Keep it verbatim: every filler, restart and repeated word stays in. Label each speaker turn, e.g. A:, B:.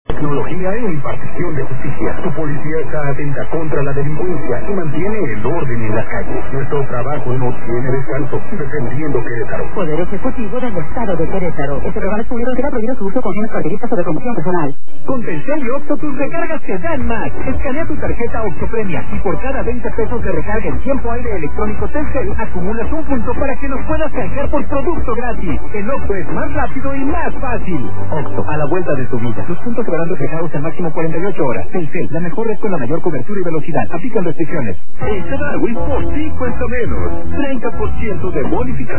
A: Tecnología en impartición de justicia. Tu policía está atenta contra la delincuencia y mantiene el orden en la calle. Nuestro trabajo no tiene descanso, defendiendo Querétaro.
B: Poder Ejecutivo del Estado de Querétaro. Este programa es público, queda prohibido su uso con fines partidistas o de promoción personal.
C: Con Telcel y Oxxo tus recargas te dan más. Escanea tu tarjeta Oxxo Premia y por cada veinte pesos de recarga en tiempo aire electrónico Telcel acumulas un punto para que nos puedas canjear por producto gratis. El Oxxo es más rápido y más fácil. Oxxo, a la vuelta de tu vida. Los puntos se verán reflejados en máximo cuarenta y ocho horas. Telcel, la mejor red con la mayor cobertura y velocidad. Aplican restricciones.
A: En Darwin por ti cuesta menos. treinta por ciento de bonificación.